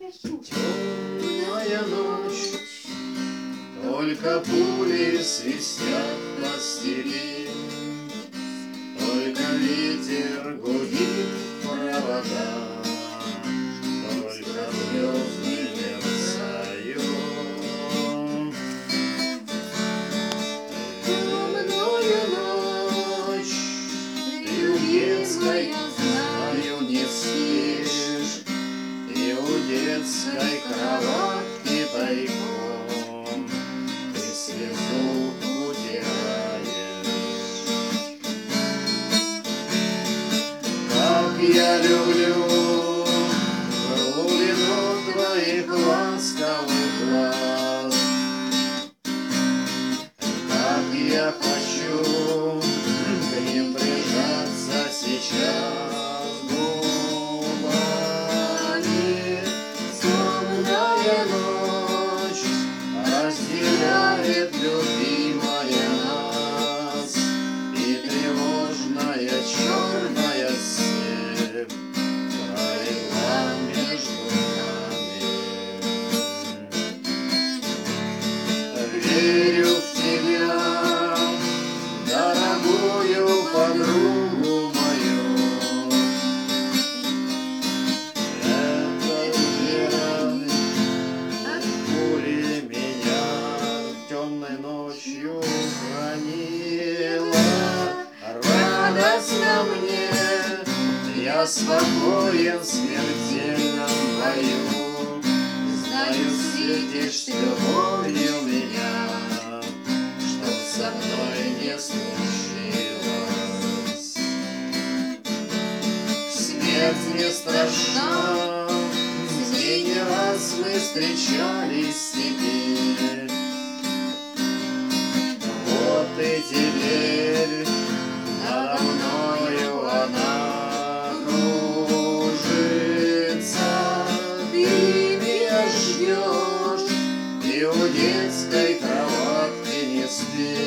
Темная ночь, только пули свистят по степи, только ветер гудит в провода, только звезды мерцают. Темная ночь, ты у детской, знаю, не спишь, и у детской кроватки тайком ты слезу утираешь. Как я люблю глубину твоих ласковых глаз, как я хочу к ним прижаться сейчас губами. Темная ночь разделяет любимая нас, и тревожная черная степь пролегла между нами. Верю в тебя, дорогую подругу мою. Этой верой от пули меня темной ночью хранила. Радостно мне, я спокоен в смертельном бою. Знаю, светишь ты любовью меня, что со мной не случилось. Смерть не страшна, с ней не раз мы встречались теперь. Вот и теперь надо мною она кружится. Ты меня ждешь, и у детской кроватки не спишь.